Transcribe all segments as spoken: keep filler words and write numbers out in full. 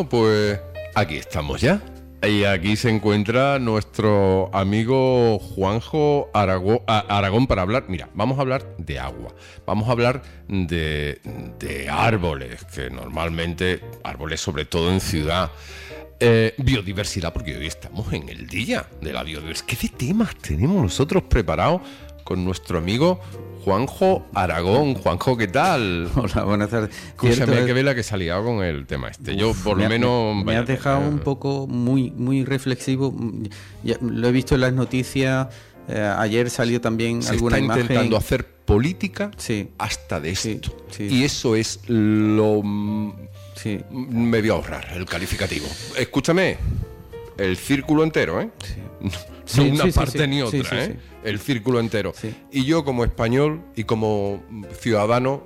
Bueno, pues aquí estamos ya. Y aquí se encuentra nuestro amigo Juanjo Aragón, Aragón para hablar. Mira, vamos a hablar de agua. Vamos a hablar de, de árboles, que normalmente, árboles sobre todo en ciudad. Eh, biodiversidad, porque hoy estamos en el día de la biodiversidad. ¿Qué de temas tenemos nosotros preparados con nuestro amigo Juanjo Aragón? Juanjo, ¿qué tal? Hola, buenas tardes. Escúchame, que vela que se ha liado con el tema este. Yo, por lo menos... Me, me vaya, has dejado eh, un poco muy, muy reflexivo. Ya, lo he visto en las noticias. Eh, ayer salió también se alguna está imagen. intentando hacer política sí, hasta de esto. Sí, sí. Y eso es lo... Sí. Me voy a ahorrar el calificativo. Escúchame, el círculo entero, ¿eh? Sí. No Sí, una sí, sí, parte sí, ni otra, sí, sí, ¿eh? sí. El círculo entero. Sí. Y yo como español y como ciudadano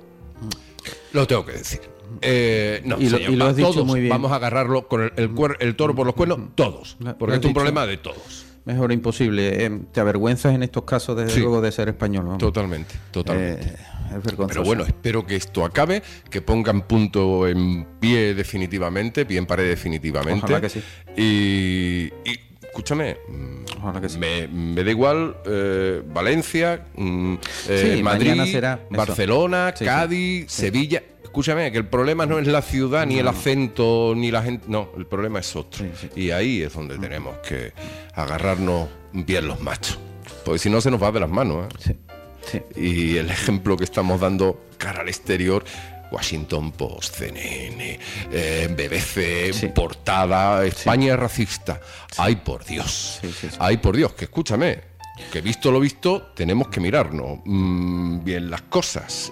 lo tengo que decir. Eh, no, y lo, señor, y lo has todos dicho muy bien. vamos a agarrarlo con el, el, cuer, el toro por los cuernos, todos. Porque es un problema de todos. Mejor imposible. Eh, te avergüenzas en estos casos, desde Sí. luego, de ser español. Vamos. Totalmente, totalmente. Eh, es vergonzoso. Pero bueno, espero que esto acabe, que pongan punto en pie definitivamente, pie en pared definitivamente. Ojalá que sí. Y, y escúchame, Ojalá que sí. me, me da igual eh, Valencia, mm, eh, Sí, Madrid, mañana será eso. Barcelona, Sí, sí. Cádiz, Sí. Sevilla. Escúchame, que el problema no es la ciudad, ni No. el acento, ni la gente. No, el problema es otro. Sí, sí. Y ahí es donde tenemos que agarrarnos bien los machos. Porque si no se nos va de las manos, ¿eh? Sí, sí. Y el ejemplo que estamos dando cara al exterior, Washington Post, C N N, eh, B B C, Sí. portada, España es racista. Ay, por Dios. Sí, sí, sí. Ay, por Dios, que escúchame, que visto lo visto, tenemos que mirarnos mmm, bien las cosas.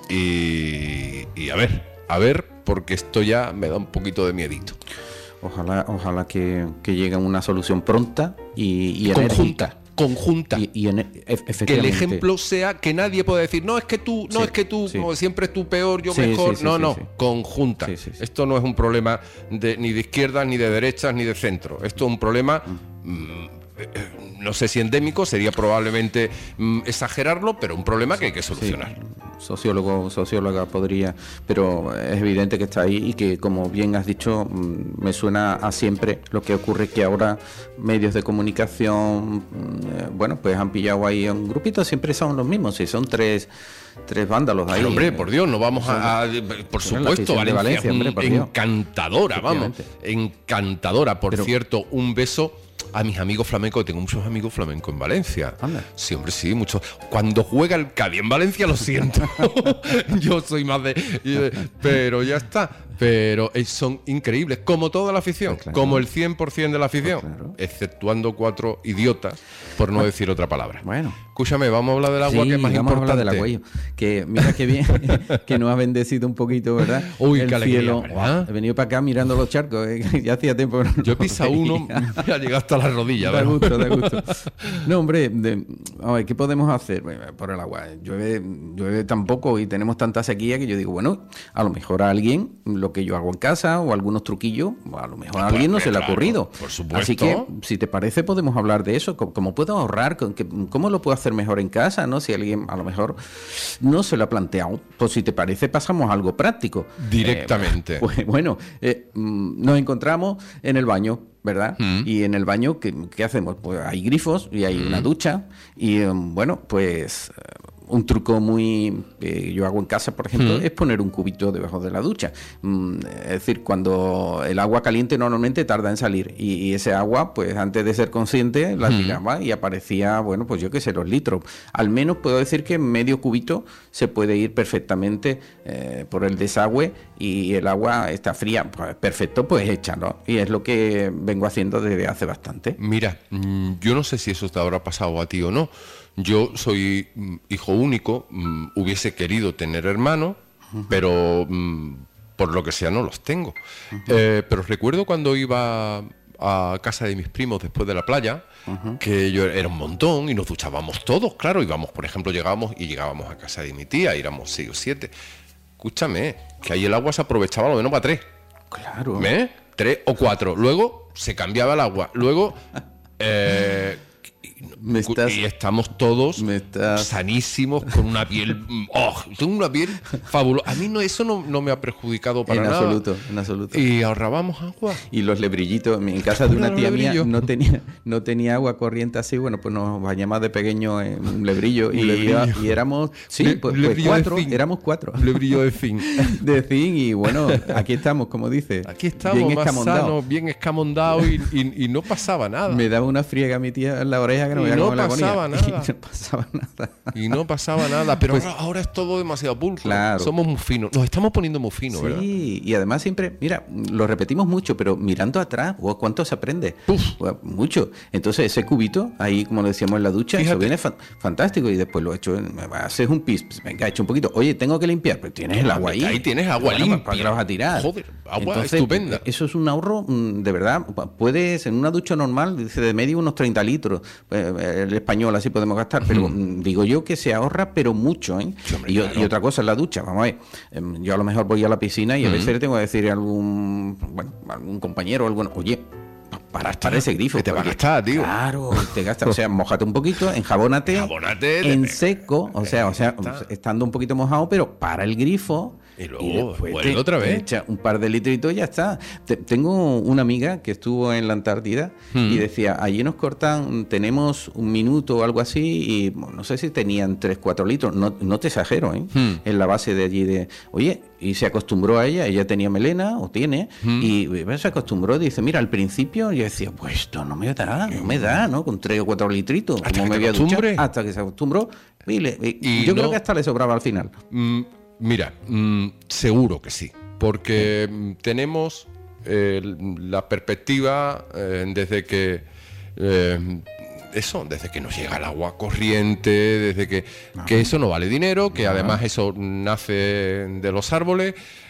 Y, y a ver, a ver, porque esto ya me da un poquito de miedito. Ojalá, ojalá que, que llegue a una solución pronta y, y Conjunta. enérgica. Conjunta. Y, y en, e- efectivamente. Que el ejemplo sea que nadie pueda decir, no, es que tú, no Sí, es que tú, sí. como siempre tú peor, yo Sí, mejor. sí, sí, no, sí, no, sí. conjunta. Sí, sí, sí. Esto no es un problema de, ni de izquierdas, ni de derechas, ni de centro. Esto es un problema, mm, eh, eh, no sé si endémico, sería probablemente mm, exagerarlo, pero un problema que hay que solucionar. Sí, sociólogo, socióloga podría, pero es evidente que está ahí y que, como bien has dicho, mm, me suena a siempre. Lo que ocurre que ahora medios de comunicación, mm, eh, bueno, pues han pillado ahí a un grupito, siempre son los mismos, si son tres, tres vándalos ahí. Pero, hombre, por Dios, no vamos a, a- por son la supuesto, afición de Valencia, Valencia, hombre, por mm, Dios. encantadora, vamos, Efectivamente. encantadora. Por Pero- cierto, un beso a mis amigos flamencos, tengo muchos amigos flamencos en Valencia. Anda. Sí, hombre, sí, muchos. Cuando juega el Cádiz en Valencia, lo siento. Yo soy más de... Pero ya está. Pero eh, son increíbles, como toda la afición, Pues claro. como el cien por ciento de la afición, Pues claro. exceptuando cuatro idiotas, por no decir otra palabra. Bueno. Escúchame, vamos a hablar del agua, Sí, que es más vamos a importante. hablar del agua, yo. Que mira qué bien que nos ha bendecido un poquito, ¿verdad? Uy, el qué alegría, cielo. ¿verdad? He venido para acá mirando los charcos, ¿eh? Ya hacía tiempo que no Yo he lo pisado veía. uno, me ha llegado hasta la rodilla. Da ¿verdad? gusto, da gusto. No, hombre, de, a ver, ¿qué podemos hacer? Bueno, por el agua. Llueve, llueve tan poco y tenemos tanta sequía que yo digo, bueno, a lo mejor a alguien, lo que yo hago en casa o algunos truquillos, a lo mejor a alguien no se le ha claro, ocurrido. por supuesto. Así que, si te parece, podemos hablar de eso. ¿Cómo, cómo puedo ahorrar? ¿Con qué- ¿Cómo lo puedo hacer mejor en casa? ¿No? Si alguien a lo mejor no se lo ha planteado, pues si te parece, pasamos a algo práctico. Directamente. Eh, pues bueno, eh, mm, nos encontramos en el baño, ¿verdad? Mm. Y en el baño, ¿qué, qué hacemos? Pues hay grifos y hay una ducha y, um, bueno, pues eh, un truco muy que yo hago en casa, por ejemplo, Mm. es poner un cubito debajo de la ducha. Mm, es decir, cuando el agua caliente normalmente tarda en salir y, y ese agua, pues antes de ser consciente, la Mm. tiraba y aparecía, bueno, pues yo qué sé, los litros. Al menos puedo decir que medio cubito se puede ir perfectamente eh, por el desagüe y el agua está fría, pues perfecto, pues échalo. Y es lo que vengo haciendo desde hace bastante. Mira, mm, yo no sé si eso te habrá pasado a ti o no. Yo soy mm, hijo único, mm, hubiese querido tener hermanos, pero mm, por lo que sea no los tengo. Eh, pero recuerdo cuando iba a casa de mis primos después de la playa, que yo era un montón y nos duchábamos todos, claro, íbamos, por ejemplo, llegábamos y llegábamos a casa de mi tía, éramos seis o siete. Escúchame, que ahí el agua se aprovechaba lo menos para tres. Claro. ¿Eh? Tres o cuatro. Luego se cambiaba el agua. Luego... eh, Me estás, y estamos todos me estás... sanísimos, con una piel... ¡Oh! Tengo una piel fabulosa. A mí no, eso no, no me ha perjudicado para en nada. absoluto, en absoluto. Y ahorrábamos agua. Y los lebrillitos, en casa de una tía mía no tenía, no tenía agua corriente así, bueno, pues nos bañamos de pequeño en un lebrillo, un y, lebrillo. y éramos, sí, Le, pues, pues cuatro, éramos cuatro. Lebrillo de zinc. De zinc, y bueno, aquí estamos, como dice. Aquí estamos, bien más sanos, bien escamondados, y, y, y no pasaba nada. Me daba una friega mi tía en la oreja que no me y no la pasaba nada. Y no pasaba nada. Y no pasaba nada, pero pues, ahora, ahora es todo demasiado pulcro. Claro. Somos muy finos, nos estamos poniendo muy finos, sí, ¿verdad? Sí, y además siempre, mira, lo repetimos mucho, pero mirando atrás, wow, ¿cuánto se aprende? Uf. Wow, mucho. Entonces ese cubito, ahí como lo decíamos en la ducha, Fíjate. Eso viene fa- fantástico, y después lo he hecho, haces un pis, pues, venga, he hecho un poquito, oye, tengo que limpiar, pero tienes el agua ahí. Ahí tienes agua limpia. ¿Para qué la vas a tirar? Joder, agua Entonces, estupenda. Eso es un ahorro, de verdad, puedes, en una ducha normal, dice de medio unos treinta litros, el español así podemos gastar, pero uh-huh. digo yo que se ahorra, pero mucho, ¿eh? Sí, hombre, y, claro. y otra cosa es la ducha, vamos a ver, yo a lo mejor voy a la piscina y a uh-huh. veces le tengo que decir a algún, bueno, algún compañero, algún, oye, para, para ese grifo. Que te va a gastar, tío. Claro, te gasta. O sea, mójate un poquito, enjabónate, Jabónate en seco, o sea, o sea, estando un poquito mojado, pero para el grifo. Y luego vuelve otra vez. Echa un par de litritos y ya está. Te, tengo una amiga que estuvo en la Antártida hmm. y decía, allí nos cortan, tenemos un minuto o algo así, y no sé si tenían tres, cuatro litros, no, no te exagero, ¿eh? Hmm. En la base de allí de, oye, y se acostumbró a ella, ella tenía melena, o tiene, hmm. y se acostumbró, dice, mira, al principio yo decía, pues esto no me da, no me da, ¿no? Con tres o cuatro litritos, hasta como que me voy a duchar, hasta que se acostumbró, y, le, y, y yo no, creo que hasta le sobraba al final. Mm, Mira, mmm, seguro que sí, porque sí. tenemos eh, la perspectiva eh, desde que eh, eso, desde que nos llega el agua corriente, desde que, ah. que eso no vale dinero, que ah. además eso nace de los árboles.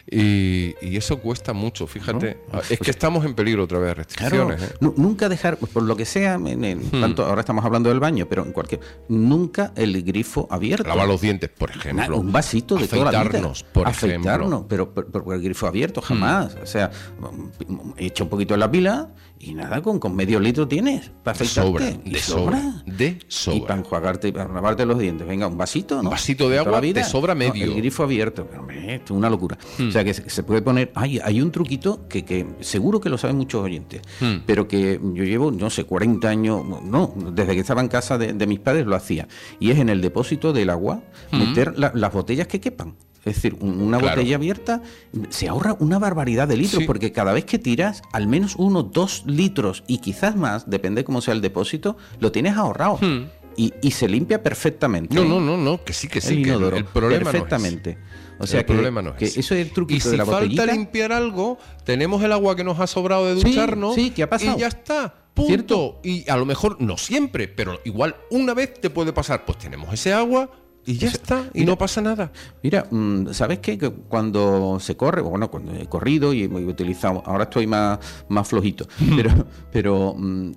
Y, y eso cuesta mucho, fíjate. ¿No? Es que estamos en peligro otra vez de restricciones. Claro, ¿eh? n- nunca dejar, por lo que sea, en, en, hmm. tanto ahora estamos hablando del baño, pero en cualquier, nunca el grifo abierto. Lavar los dientes, por ejemplo. Na, un vasito de toda la vida. por Afeitarnos, ejemplo. pero, pero, pero el grifo abierto jamás. Hmm. O sea, echa un poquito en la pila y nada, con, con medio litro tienes para afeitarte. Sobra, y de sobra. sobra. De sobra. Y para enjuagarte, para lavarte los dientes, venga, un vasito, ¿no? Un vasito de agua de sobra medio. No, el grifo abierto, pero hombre, esto es una locura. Hmm. O sea, que se, se puede poner. Ay, hay un truquito que, que seguro que lo saben muchos oyentes, hmm. pero que yo llevo, no sé, cuarenta años, no, desde que estaba en casa de, de mis padres lo hacía. Y es en el depósito del agua, hmm. meter la, las botellas que quepan. Es decir, una claro. botella abierta se ahorra una barbaridad de litros, sí. porque cada vez que tiras, al menos uno, dos litros y quizás más, depende cómo sea el depósito, lo tienes ahorrado. Hmm. Y, y se limpia perfectamente. No, no, no, no, que sí, que sí, el, que inodoro, el problema perfectamente. No es. O sea, el que, problema no es que ese. eso es el truquito y si de la botellita. falta limpiar algo, tenemos el agua que nos ha sobrado de ducharnos. Sí, sí, ¿qué ha pasado? Y ya está. Punto. ¿Cierto? Y a lo mejor no siempre, pero igual una vez te puede pasar. Pues tenemos ese agua y ya o sea, está, y mira, no pasa nada. Mira, ¿sabes qué? Que cuando se corre, bueno, cuando he corrido y he utilizado, ahora estoy más, más flojito, pero, pero mmm,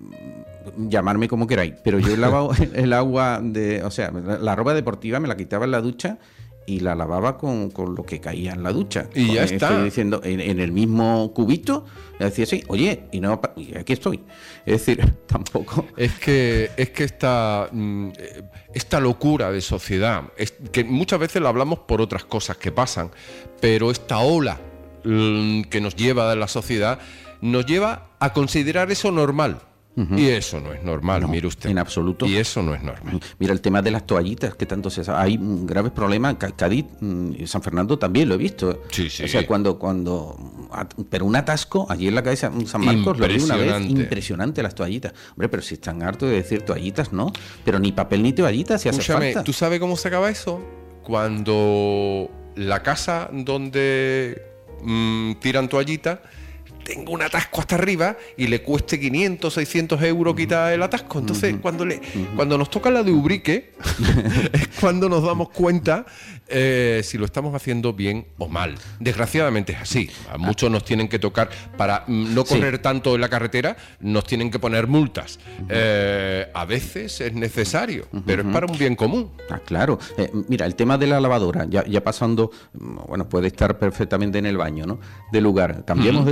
llamarme como queráis, pero yo he lavado el agua de, o sea, la, la ropa deportiva me la quitaba en la ducha y la lavaba con, con lo que caía en la ducha. Y con, ya estoy está. diciendo, en, en el mismo cubito, le decía así, oye, y no, y aquí estoy. Es decir, tampoco. Es que, es que esta, esta locura de sociedad, es que muchas veces lo hablamos por otras cosas que pasan, pero esta ola que nos lleva de la sociedad nos lleva a considerar eso normal. Uh-huh. Y eso no es normal, no, mire usted. En absoluto. Y eso no es normal. Mira, el tema de las toallitas, que tanto se sabe. Hay graves problemas. Cádiz y San Fernando también lo he visto. Sí, sí. O sea, cuando, cuando. Pero un atasco, allí en la calle San Marcos, lo vi una vez. Impresionante las toallitas. Hombre, pero si están hartos de decir toallitas, no. Pero ni papel ni toallitas, si hace Escúchame, falta. ¿tú sabes cómo se acaba eso? Cuando la casa donde mmm, tiran toallitas tengo un atasco hasta arriba y le cueste quinientos, seiscientos euros quitar el atasco. Entonces, uh-huh. cuando le uh-huh. cuando nos toca la de Ubrique, es cuando nos damos cuenta eh, si lo estamos haciendo bien o mal. Desgraciadamente es así. A muchos nos tienen que tocar, para no correr sí. tanto en la carretera, nos tienen que poner multas. Uh-huh. Eh, a veces es necesario, uh-huh. pero es para un bien común. Ah, claro. Eh, mira, el tema de la lavadora, ya, ya pasando, bueno, puede estar perfectamente en el baño, ¿no? De lugar. Cambiemos uh-huh. de lugar. Venga,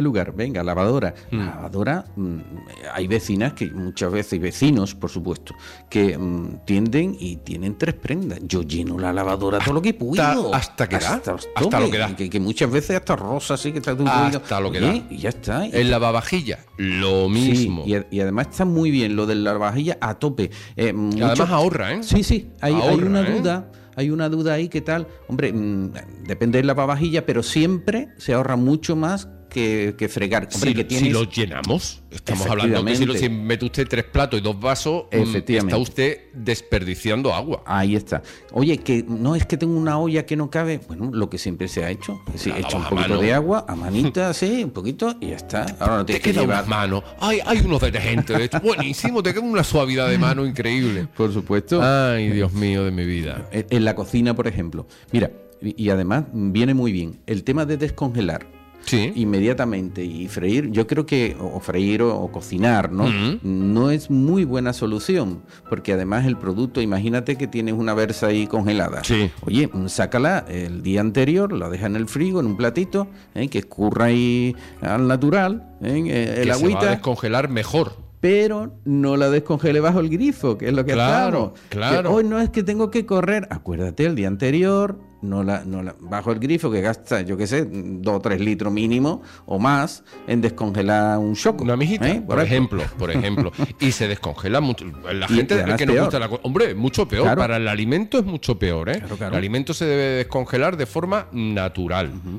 venga, lavadora. Mm. La lavadora, mm, hay vecinas que muchas veces, y vecinos, por supuesto, que mm, tienden y tienen tres prendas. Yo lleno la lavadora todo lo que puedo. ¿Hasta que da? Hasta, hasta lo que da. Que, que muchas veces hasta rosa, así que está de un Hasta lo que da. Y ya está. En lavavajilla, lo mismo. Sí, y, y además está muy bien lo del lavavajilla a tope. Eh, mucho... Además ahorra, ¿eh? Sí, sí, hay, ahorra, hay una ¿eh? duda. Hay una duda ahí, ¿qué tal? Hombre, mmm, depende del lavavajilla, pero siempre se ahorra mucho más que, que fregar. Hombre, si, que tienes... si lo llenamos, estamos hablando que si, lo, si mete usted tres platos y dos vasos, está usted desperdiciando agua. Ahí está. Oye, que no es que tengo una olla que no cabe. Bueno, lo que siempre se ha hecho. Sí, he hecho un poquito mano. de agua, a manita, sí, un poquito, y ya está. Ahora no tienes te que llevar unas manos. Ay, hay unos detergentes. Buenísimo, te queda una suavidad de mano increíble. Por supuesto. Ay, Dios mío de mi vida. En la cocina, por ejemplo. Mira, y además viene muy bien el tema de descongelar. Sí. Inmediatamente y freír, yo creo que o freír o, o cocinar, ¿no? Uh-huh. No es muy buena solución, porque además el producto, imagínate que tienes una berza ahí congelada. Sí. Oye, sácala el día anterior, la deja en el frigo, en un platito, ¿eh? Que escurra ahí al natural, ¿eh? El que agüita. Se va a descongelar mejor. Pero no la descongele bajo el grifo, que es lo que claro, estamos. Claro, Hoy no es que tengo que correr. Acuérdate, el día anterior, no la, no la, bajo el grifo, que gasta, yo qué sé, dos o tres litros mínimo o más en descongelar un choco. Una mijita, ¿eh? por, por ejemplo, por ejemplo. Y se descongela mucho. La gente que nos gusta la cosa. Hombre, mucho peor. Claro. Para el alimento es mucho peor, ¿eh? Claro, claro. El alimento se debe descongelar de forma natural. Uh-huh.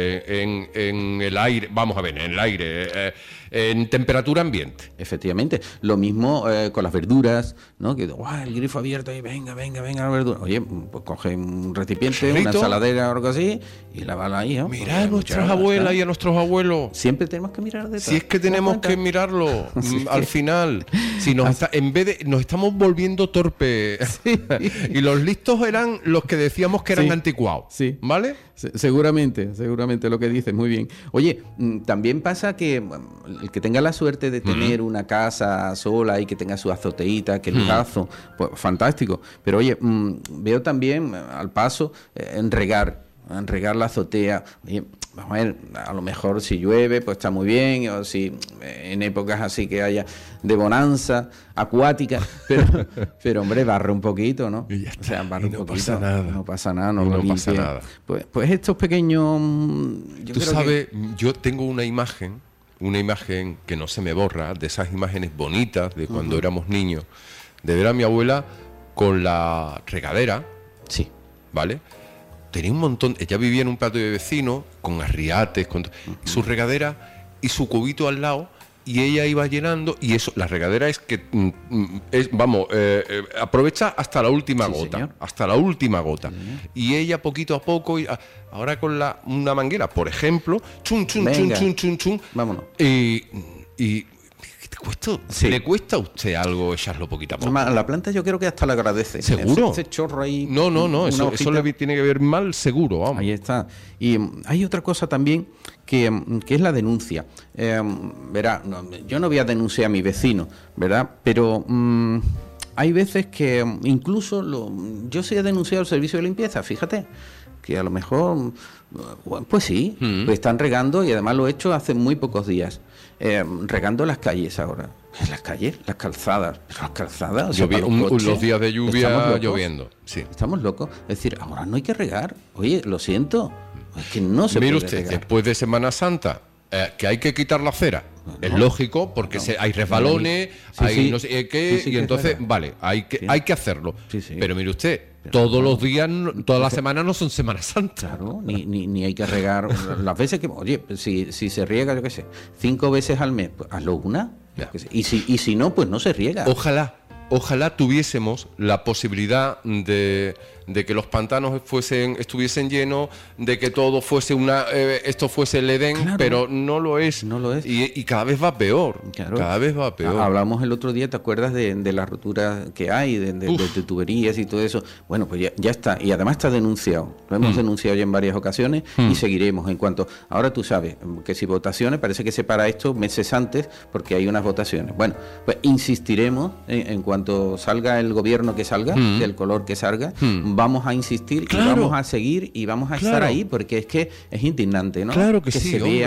eh, en, en el aire, vamos a ver, en el aire, eh, en temperatura ambiente. Efectivamente. Lo mismo eh, con las verduras, ¿no? Que ¡guau! El grifo abierto y venga, venga, venga la verdura. Oye, pues coge un recipiente, una ensaladera o algo así, y lavarla ahí, ¿no? Mira a nuestras abuelas ¿está? Y a nuestros abuelos. Siempre tenemos que mirar detrás. Si es que tenemos que mirarlo sí. Al final. Si nos está, en vez de nos estamos volviendo torpes. Sí. Y los listos eran los que decíamos que eran sí. anticuados. Sí. ¿Vale? Se, seguramente, seguramente lo que dices, muy bien. Oye, también pasa que el que tenga la suerte de tener uh-huh. una casa sola y que tenga su azoteíta, que lujazo, uh-huh. pues fantástico. Pero oye, mmm, veo también al paso eh, en regar, en regar la azotea. Oye, vamos a ver, a lo mejor si llueve, pues está muy bien, o si en épocas así que haya de bonanza acuática, pero, pero hombre, barre un poquito, ¿no? Y ya está. O sea, barre y un no poquito. Pasa nada. No pasa nada, no, no lo pasa nada. Pues, pues estos pequeños... Yo Tú sabes, que... yo tengo una imagen, una imagen que no se me borra, de esas imágenes bonitas de cuando uh-huh. éramos niños, de ver a mi abuela con la regadera, sí, ¿vale? Tenía un montón, ella vivía en un patio de vecino, con arriates, con uh-huh. su regadera y su cubito al lado, y ella iba llenando, y eso, la regadera es que, es, vamos, eh, eh, aprovecha hasta la última sí, gota, señor. hasta la última gota. Sí. Y ella poquito a poco, y a, ahora con la una manguera, por ejemplo, chun, chun, Venga. chun, chun, chun, chun. Vámonos. Y... y ¿Te cuesta, sí. ¿Le cuesta a usted algo echarlo poquito a poco? La planta yo creo que hasta le agradece. ¿Seguro? Ese, ese chorro ahí. No, no, no, eso, eso le tiene que ver mal seguro, vamos. Ahí está. Y um, hay otra cosa también que, um, que es la denuncia. Eh, verá, no, yo no voy a denunciar a mi vecino, ¿verdad? Pero um, hay veces que um, incluso lo, yo sí he denunciado el servicio de limpieza, fíjate, que a lo mejor, pues sí, mm. pues están regando y además lo he hecho hace muy pocos días. Eh, regando las calles ahora. Las calles, las calzadas. Las calzadas. Llovi- o sea, un, coches, los días de lluvia lloviendo. Sí. Estamos locos. Es decir, ahora no hay que regar. Oye, lo siento. Es que no se Mire puede usted, regar. Después de Semana Santa, eh, que hay que quitar la acera. No, es lógico, porque no, se, hay resbalones, sí, hay sí, no sé qué, sí, sí, y entonces, es vale, hay que, sí. hay que hacerlo. Sí, sí. Pero mire usted, todos los días, todas las semanas no son Semana Santa. Claro, ni, ni, ni hay que regar las veces que... Oye, si, si se riega, yo qué sé, cinco veces al mes, pues hazlo una. Y si, y si no, pues no se riega. Ojalá, ojalá tuviésemos la posibilidad de, de que los pantanos fuesen, estuviesen llenos, de que todo fuese una, eh, esto fuese el Edén, claro, pero no lo es. No lo es. Y, y cada vez va peor. Claro. Cada vez va peor. Hablamos el otro día, ¿te acuerdas de, de la rotura que hay, de, de, de, de tuberías y todo eso? Bueno, pues ya, ya está. Y además está denunciado. Lo hemos mm. denunciado ya en varias ocasiones mm. y seguiremos. En cuanto, ahora tú sabes que si votaciones, parece que se para esto meses antes porque hay unas votaciones. Bueno, pues insistiremos en, en cuanto salga el gobierno que salga, mm. del color que salga, mm. vamos a insistir, claro, y vamos a seguir y vamos a claro. estar ahí porque es que es indignante, ¿no? Claro que, que que sí, se vea, hombre.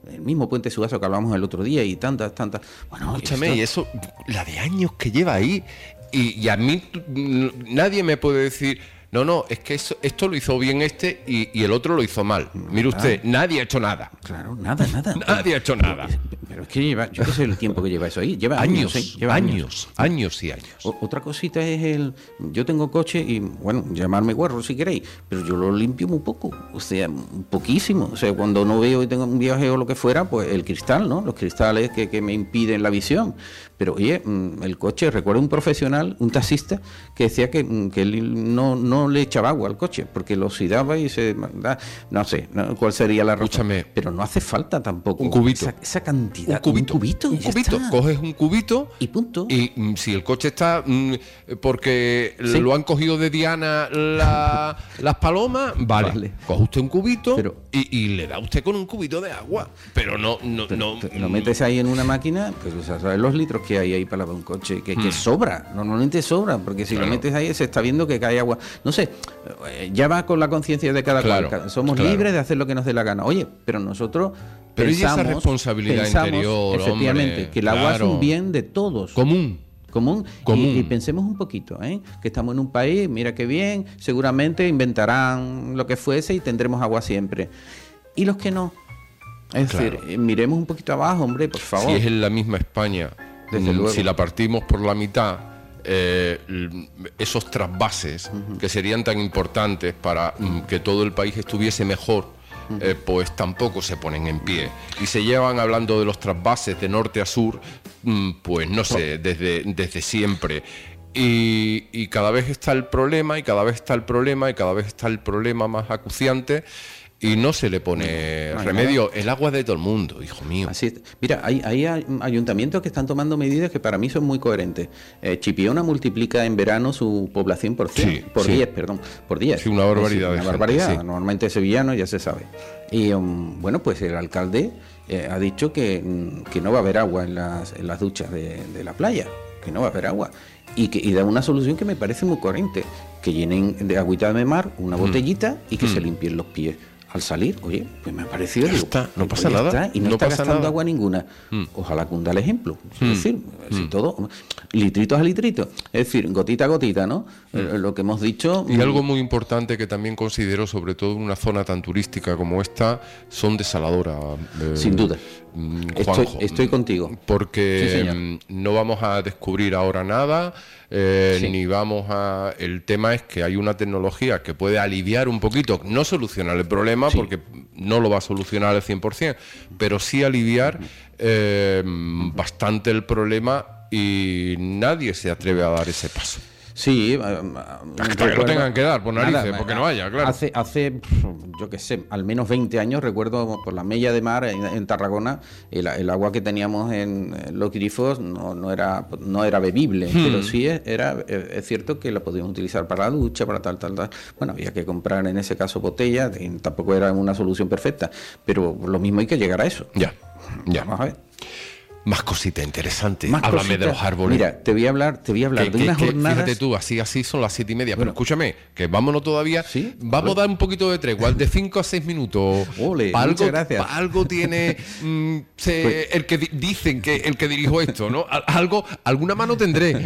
el mismo puente Suazo que hablamos el otro día y tantas, tantas... Bueno, escúchame, esto... y eso, la de años que lleva ahí, y, y a mí nadie me puede decir... No, no, es que eso, esto lo hizo bien este y, y el otro lo hizo mal. Mire usted, nadie ha hecho nada. Claro, nada, nada. Nadie ha hecho nada. Pero es que lleva, yo qué sé el tiempo que lleva eso ahí. Lleva años, años, ¿eh? Lleva años, años, años y años. O, otra cosita es el... Yo tengo coche y, bueno, llamarme guarro si queréis, pero yo lo limpio muy poco, o sea, poquísimo. O sea, cuando no veo y tengo un viaje o lo que fuera, pues el cristal, ¿no? Los cristales que, que me impiden la visión. Pero, oye, el coche, recuerdo un profesional, un taxista, que decía que, que él no, no le echaba agua al coche, porque lo oxidaba y se... No sé no, cuál sería la razón. Escúchame. Pero no hace falta tampoco. Un cubito. Esa, esa cantidad. Un cubito. Un cubito. Un cubito. Está. Coges un cubito. Y punto. Y mm, si el coche está... Mm, porque sí. lo han cogido de Diana la, las palomas, vale. vale. Coge usted un cubito pero, y, y le da usted con un cubito de agua. Pero no... no, pero, no lo metes ahí en una máquina, pues o sea, sabes los litros que hay ahí para lavar un coche, que, que hmm. sobra. Normalmente sobra, porque si claro. lo metes ahí se está viendo que cae agua. No sé, ya va con la conciencia de cada claro, cual. Somos claro. libres de hacer lo que nos dé la gana. Oye, pero nosotros pero pensamos, esa responsabilidad pensamos, interior, efectivamente, hombre, que el agua claro. es un bien de todos. Común. Común, Común. Y, y pensemos un poquito, ¿eh? Que estamos en un país, mira qué bien, seguramente inventarán lo que fuese y tendremos agua siempre. Y los que no, es claro. decir, miremos un poquito abajo, hombre, por favor. Si es en la misma España, desde mm, luego. Si la partimos por la mitad, eh, esos trasvases uh-huh. que serían tan importantes para mm, que todo el país estuviese mejor, Eh, pues tampoco se ponen en pie. Y se llevan hablando de los trasvases de norte a sur, mm, pues no sé, desde, desde siempre. Y, y cada vez está el problema, y cada vez está el problema, y cada vez está el problema más acuciante. Y no se le pone no, no remedio. Nada. El agua es de todo el mundo, hijo mío. Así es. Mira, hay, hay ayuntamientos que están tomando medidas que para mí son muy coherentes. Eh, Chipiona multiplica en verano su población por cien, sí, por sí. diez, perdón, por diez. Sí, una barbaridad. Sí, una barbaridad. Gente, sí. Normalmente sevillano ya se sabe. Y um, bueno, pues el alcalde eh, ha dicho que, que no va a haber agua en las, en las duchas de, de la playa, que no va a haber agua. Y, que, y da una solución que me parece muy coherente, que llenen de agüita de mar una botellita mm. y que mm. se limpien los pies. Al salir, oye, pues me ha parecido... Ya está, no pasa pues nada. Está, y no, no está gastando nada. agua ninguna. Mm. Ojalá cunda el ejemplo. Es mm. decir, mm. si todo, litritos a litritos. Es decir, gotita a gotita, ¿no? Mm. Eh, lo que hemos dicho... Y algo muy importante que también considero, sobre todo en una zona tan turística como esta, son desaladoras. Eh, Sin duda. Juanjo, estoy, estoy contigo. Porque sí, no vamos a descubrir ahora nada, eh, sí. ni vamos a... El tema es que hay una tecnología que puede aliviar un poquito, no solucionar el problema, sí. porque no lo va a solucionar al cien por ciento, pero sí aliviar eh, bastante el problema y nadie se atreve a dar ese paso. Sí, hasta que lo tengan que dar por narices, nada, porque no haya, claro. Hace, hace yo qué sé, al menos veinte años, recuerdo por la mella de mar en, en Tarragona, el, el agua que teníamos en los grifos no, no era no era bebible, hmm. pero sí era es cierto que la podíamos utilizar para la ducha, para tal, tal, tal. Bueno, había que comprar en ese caso botellas, tampoco era una solución perfecta, pero lo mismo hay que llegar a eso. Ya, ya. Vamos a ver. Más cosita interesante. Más Háblame cosita. de los árboles. Mira, te voy a hablar, te voy a hablar que, de que, unas que, jornadas. Fíjate tú, así así son las siete y media. Bueno, pero escúchame, que vámonos todavía. ¿Sí? Vamos a dar un poquito de tregua, de cinco a seis minutos. Ole, pa muchas algo, gracias. Pa algo tiene mm, se, pues, el que di dicen que el que dirijo esto, ¿no? Algo, alguna mano tendré.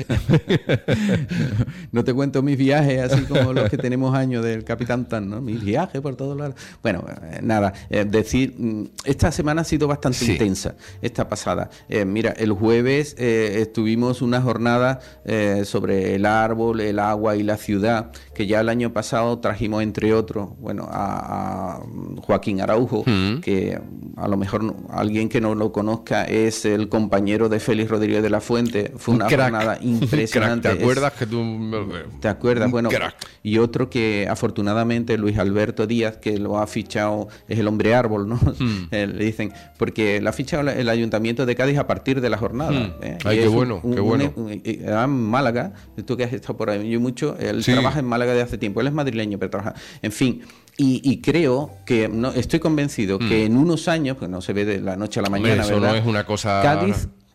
No te cuento mis viajes así como los que tenemos años del Capitán Tan, ¿no? Mis viajes por todos lados. Bueno, eh, nada, eh, decir, esta semana ha sido bastante sí. intensa, esta pasada. Eh, mira, el jueves eh, estuvimos una jornada eh, sobre el árbol, el agua y la ciudad, que ya el año pasado trajimos entre otros, bueno, a, a Joaquín Araujo, mm. que a lo mejor no, alguien que no lo conozca es el compañero de Félix Rodríguez de la Fuente. Fue una crack. jornada impresionante. ¿Te acuerdas es, que tú? ¿Te acuerdas? Un bueno, crack. Y otro que afortunadamente Luis Alberto Díaz, que lo ha fichado, es el hombre árbol, ¿no? Mm. eh, le dicen, porque lo ha fichado el Ayuntamiento de Cádiz a partir de la jornada. Mm. ¿eh? Ay, qué bueno, un, qué bueno. Un, un, en Málaga, tú que has estado por ahí yo mucho, él sí. trabaja en Málaga de hace tiempo, él es madrileño, pero trabaja, en fin. Y, y creo que, no, estoy convencido mm. que en unos años, pues no se ve de la noche a la mañana, Hombre, eso ¿verdad? no es una cosa... Cádiz,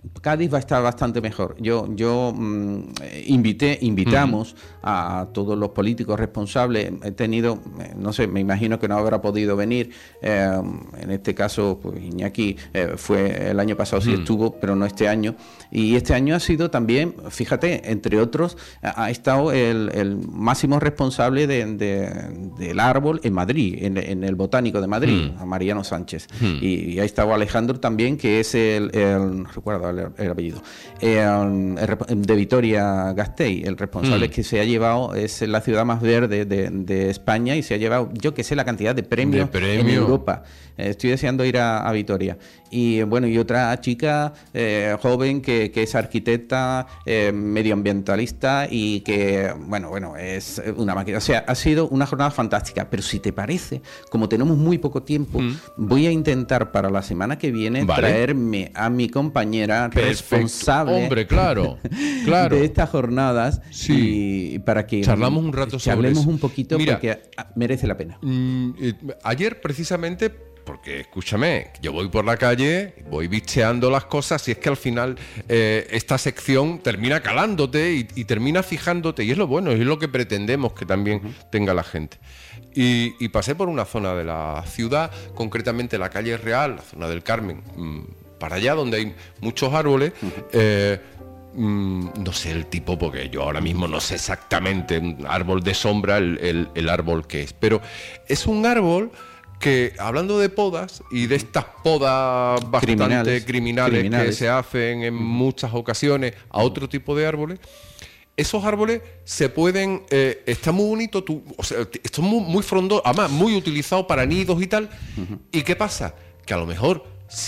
Cádiz va a estar bastante mejor. Yo, yo mmm, invité, invitamos uh-huh. a todos los políticos responsables. He tenido, no sé, me imagino que no habrá podido venir. Eh, en este caso, pues Iñaki eh, fue el año pasado, sí uh-huh. estuvo, pero no este año. Y este año ha sido también, fíjate, entre otros, ha, ha estado el, el máximo responsable de, de, del árbol en Madrid, en, en el Botánico de Madrid, uh-huh. a Mariano Sánchez. Uh-huh. Y, y ha estado Alejandro también, que es el, el recuerdo el, el apellido, el, el, de Vitoria-Gasteiz, el responsable mm. que se ha llevado, es la ciudad más verde de, de España y se ha llevado, yo que sé, la cantidad de premios de premio. en Europa. Eh, estoy deseando ir a, a Vitoria. Y bueno, y otra chica eh, joven que, que es arquitecta, eh, medioambientalista y que, bueno, bueno, es una máquina. O sea, ha sido una jornada fantástica. Pero si te parece, como tenemos muy poco tiempo, mm. voy a intentar para la semana que viene vale. traerme a mi compañera Perfecto. responsable Hombre, claro, claro. de estas jornadas sí. y para que charlamos un rato sobre charlemos eso. un poquito. Mira, porque merece la pena. Mm, eh, ayer precisamente, porque escúchame, yo voy por la calle, voy bicheando las cosas y es que al final eh, esta sección termina calándote y, y termina fijándote, y es lo bueno, y es lo que pretendemos que también uh-huh. tenga la gente. Y, y pasé por una zona de la ciudad, concretamente la calle Real, la zona del Carmen, mmm, para allá donde hay muchos árboles. Uh-huh. eh, mmm, no sé el tipo, porque yo ahora mismo no sé exactamente un árbol de sombra el, el, el árbol que es, pero es un árbol que, hablando de podas y de estas podas bastante criminales, criminales, criminales. que se hacen en uh-huh. muchas ocasiones a otro tipo de árboles, esos árboles se pueden, eh, está muy bonito, tú, o sea, esto es muy, muy frondoso, además muy utilizado para nidos y tal. Uh-huh. ¿Y qué pasa? Que a lo mejor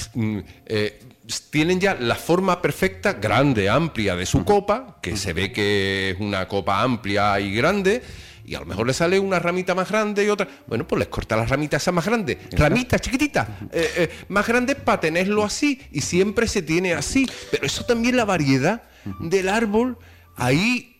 eh, tienen ya la forma perfecta, grande, amplia de su uh-huh. copa, que uh-huh. se ve que es una copa amplia y grande, y a lo mejor le sale una ramita más grande y otra. Bueno, pues les corta las ramitas esas más grandes, ramitas chiquititas, eh, eh, más grandes para tenerlo así, y siempre se tiene así. Pero eso también, la variedad uh-huh. del árbol. Ahí,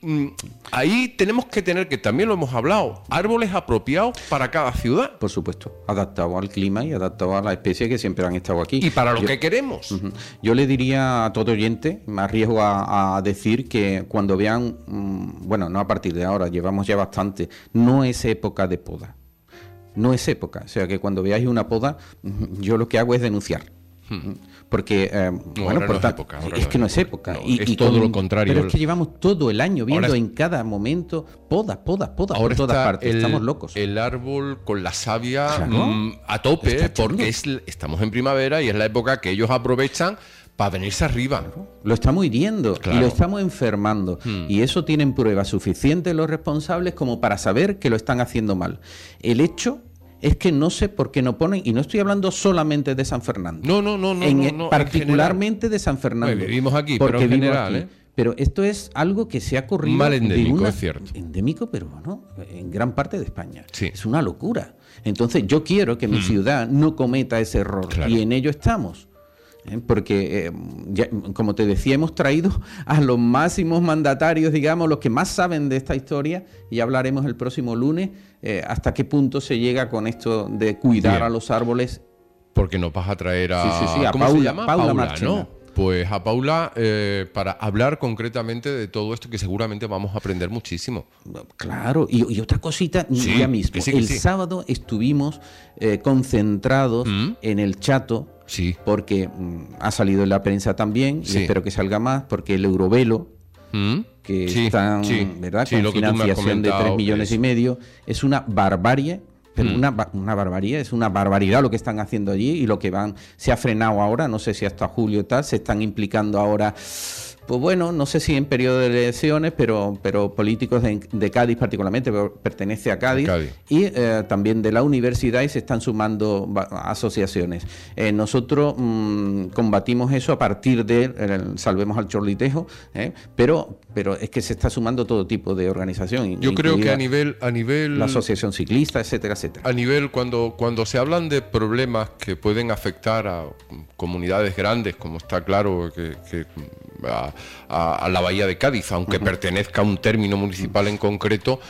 ahí tenemos que tener, que también lo hemos hablado, árboles apropiados para cada ciudad. Por supuesto, adaptados al clima y adaptados a las especies que siempre han estado aquí. Y para lo yo, que queremos. Uh-huh. Yo le diría a todo oyente, me arriesgo a, a decir que cuando vean, um, bueno, no a partir de ahora, llevamos ya bastante, no es época de poda. No es época. O sea, que cuando veáis una poda, yo lo que hago es denunciar. Hmm. Porque, eh, no, bueno, por no ta- es, época, es no que es no es época. No, y, es y todo con, lo contrario. Pero es que llevamos todo el año viendo ahora en cada momento podas, podas, podas por todas está partes. El, Estamos locos. El árbol con la savia claro. mmm, a tope, porque es, estamos en primavera y es la época que ellos aprovechan para venirse arriba. Claro. Lo estamos hiriendo claro. y lo estamos enfermando. Hmm. Y eso tienen pruebas suficientes los responsables como para saber que lo están haciendo mal. El hecho es que no sé por qué no ponen, y no estoy hablando solamente de San Fernando. No, no, no, no. En, no, no particularmente de San Fernando. Pues vivimos aquí, pero en general, ¿eh? Pero esto es algo que se ha ocurrido... Mal endémico, una, es cierto. Endémico, pero bueno, en gran parte de España. Sí. Es una locura. Entonces yo quiero que mi mm. ciudad no cometa ese error. Claro. Y en ello estamos. ¿Eh? Porque, eh, ya, como te decía, hemos traído a los máximos mandatarios, digamos, los que más saben de esta historia, y hablaremos el próximo lunes eh, hasta qué punto se llega con esto de cuidar Bien. a los árboles. Porque nos vas a traer a... Sí, sí, sí, a ¿Cómo Paula, se llama? Paula, Paula Marchena. ¿no? Pues a Paula eh, para hablar concretamente de todo esto, que seguramente vamos a aprender muchísimo. Claro, y, y otra cosita sí, ya mismo. Sí, el sí. sábado estuvimos eh, concentrados ¿Mm? en el Chato, sí. porque mm, ha salido en la prensa también, sí. y espero que salga más, porque el Eurovelo, ¿Mm? que sí, están sí, ¿verdad? Sí, con financiación de tres millones y medio, es una barbarie. Pero mm. una, una barbaridad, es una barbaridad lo que están haciendo allí, y lo que van, se ha frenado ahora, no sé si hasta julio y tal, se están implicando ahora, pues bueno, no sé si en periodo de elecciones, pero, pero políticos de, de Cádiz particularmente, pero pertenece a Cádiz, Cádiz. y eh, también de la universidad, y se están sumando asociaciones. Eh, nosotros mmm, combatimos eso a partir de el, Salvemos al Chorlitejo, eh, pero, pero es que se está sumando todo tipo de organización. Yo creo que a nivel, a nivel... la asociación ciclista, etcétera, etcétera. A nivel, cuando, cuando se hablan de problemas que pueden afectar a comunidades grandes, como está claro que... que a, a, a la Bahía de Cádiz, aunque uh-huh. pertenezca a un término municipal en concreto,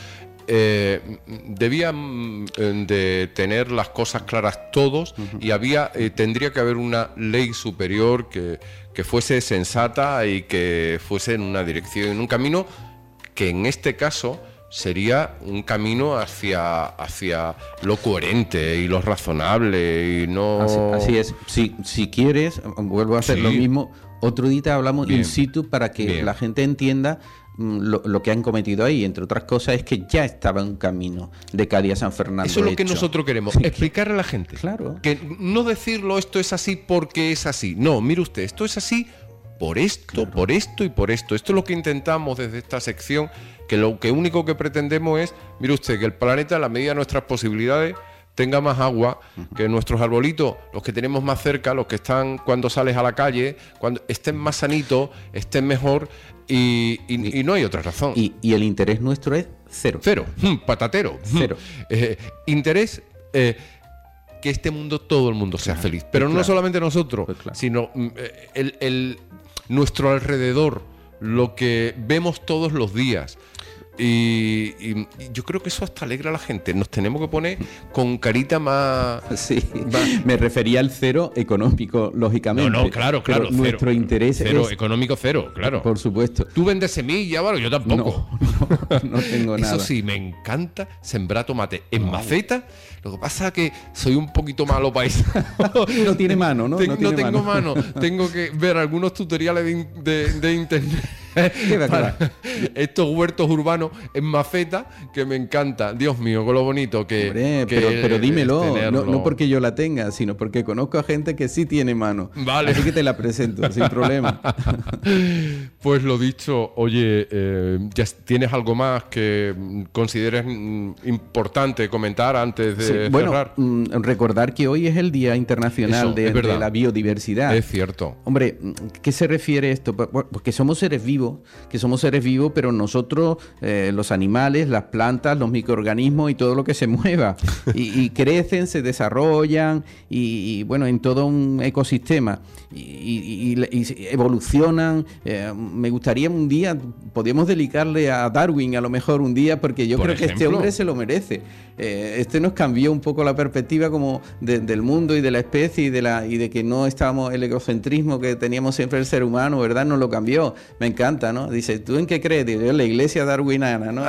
eh, debían eh, de tener las cosas claras todos, uh-huh. y había eh, tendría que haber una ley superior que, que fuese sensata y que fuese en una dirección, en un camino que en este caso sería un camino hacia, hacia lo coherente y lo razonable y no... Así, así es. Si, si quieres, vuelvo a hacer sí. lo mismo. Otro día hablamos Bien. in situ para que Bien. la gente entienda mm, lo, lo que han cometido ahí. Entre otras cosas es que ya estaba en un camino de Cádiz a San Fernando. Eso es lo hecho. que nosotros queremos, explicarle a la gente. Claro. Que no decirlo esto es así porque es así. No, mire usted, esto es así por esto, claro. por esto y por esto. Esto es lo que intentamos desde esta sección, que lo que único que pretendemos es, mire usted, que el planeta, a la medida de nuestras posibilidades, tenga más agua, uh-huh. que nuestros arbolitos, los que tenemos más cerca, los que están cuando sales a la calle, cuando estén más sanitos, estén mejor, y, y, y no hay otra razón. Y, y el interés nuestro es cero. Cero, patatero. Cero. Eh, interés... Eh, que este mundo, todo el mundo sea claro, feliz. Pero pues no claro. solamente nosotros, pues claro. sino eh, el, el, nuestro alrededor, lo que vemos todos los días. Y, y, y yo creo que eso hasta alegra a la gente. Nos tenemos que poner con carita más... Sí, más... me refería al cero económico, lógicamente. No, no, claro, claro. Pero nuestro cero, interés cero, es... económico cero, claro. Por supuesto. Tú vendes semillas, bueno, yo tampoco. No, no, no tengo nada. Eso sí, me encanta sembrar tomate en no. maceta. Lo que pasa es que soy un poquito malo paisano. No tiene mano, ¿no? Ten, no, tiene no tengo mano. mano. Tengo que ver algunos tutoriales de, de, de internet. Para estos huertos urbanos en maceta que me encanta. Dios mío, con lo bonito que, Hombre, que pero, pero dímelo, no, no porque yo la tenga, sino porque conozco a gente que sí tiene mano. Vale. Así que te la presento sin problema. Pues lo dicho, oye, eh, ¿ya tienes algo más que consideres importante comentar antes de sí, cerrar? Bueno, mm, recordar que hoy es el Día Internacional Eso, de, de la Biodiversidad. Es cierto. Hombre, ¿qué se refiere esto? Porque somos seres vivos, que somos seres vivos, pero nosotros, eh, los animales, las plantas, los microorganismos y todo lo que se mueva, y, y crecen, se desarrollan, y, y bueno, en todo un ecosistema, y, y, y, y evolucionan. Eh, me gustaría un día, podríamos dedicarle a Darwin a lo mejor un día, porque yo Por creo ejemplo, que este hombre se lo merece. Eh, este nos cambió un poco la perspectiva como de, del mundo y de la especie y de la y de que no estábamos, el egocentrismo que teníamos siempre el ser humano, ¿verdad? Nos lo cambió. Me encanta, ¿no? Dice, ¿tú en qué crees? Digo, yo en la iglesia darwiniana, ¿no?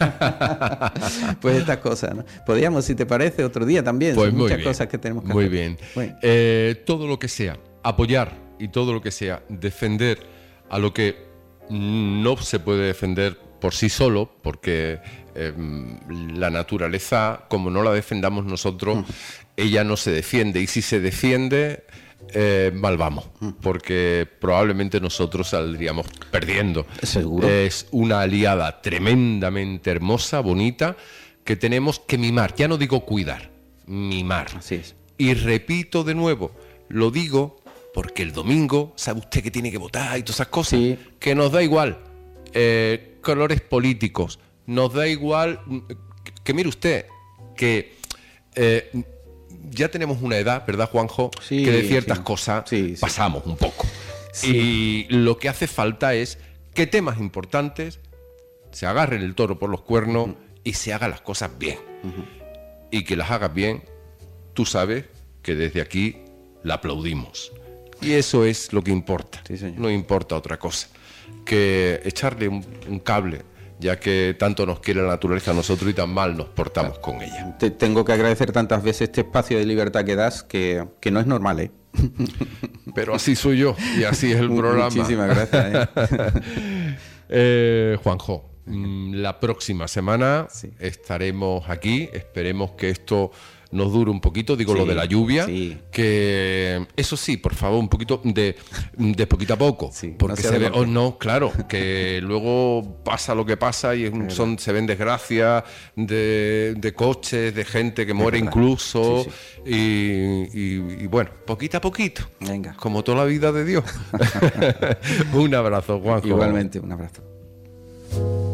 Pues estas cosas, ¿no? Podríamos, si te parece, otro día también. Pues Son muchas bien, cosas que tenemos que muy hacer. Muy bien. Bueno. Eh, todo lo que sea apoyar y todo lo que sea defender a lo que no se puede defender por sí solo, porque eh, la naturaleza, como no la defendamos nosotros, mm. ella no se defiende, y si se defiende, eh, mal vamos, mm. porque probablemente nosotros saldríamos perdiendo. ¿Seguro? Es una aliada tremendamente hermosa, bonita, que tenemos que mimar, ya no digo cuidar, mimar. Así es. Y repito de nuevo, lo digo porque el domingo, sabe usted que tiene que votar y todas esas cosas, sí. que nos da igual eh, colores políticos, nos da igual, que, que mire usted, que eh, ya tenemos una edad, ¿verdad, Juanjo? Sí, que de ciertas sí. cosas sí, sí. pasamos un poco. Sí. Y lo que hace falta es que temas importantes se agarren el toro por los cuernos uh-huh. y se hagan las cosas bien. Uh-huh. Y que las hagas bien, tú sabes que desde aquí la aplaudimos. Y eso es lo que importa, sí, no importa otra cosa que echarle un, un cable, ya que tanto nos quiere la naturaleza a nosotros y tan mal nos portamos con ella. Te tengo que agradecer tantas veces este espacio de libertad que das, que, que no es normal, ¿eh? Pero así soy yo y así es el programa. Muchísimas gracias. ¿eh? eh, Juanjo, la próxima semana sí. estaremos aquí, esperemos que esto nos dure un poquito, digo sí, lo de la lluvia, sí. que eso sí, por favor, un poquito de, de poquito a poco, sí, porque no se ve, oh, no, claro, que luego pasa lo que pasa y son, se ven desgracias de, de coches, de gente que muere incluso, sí, sí. Y, y, y bueno, poquito a poquito, venga, como toda la vida de Dios. Un abrazo, Juanjo. Igualmente, un abrazo.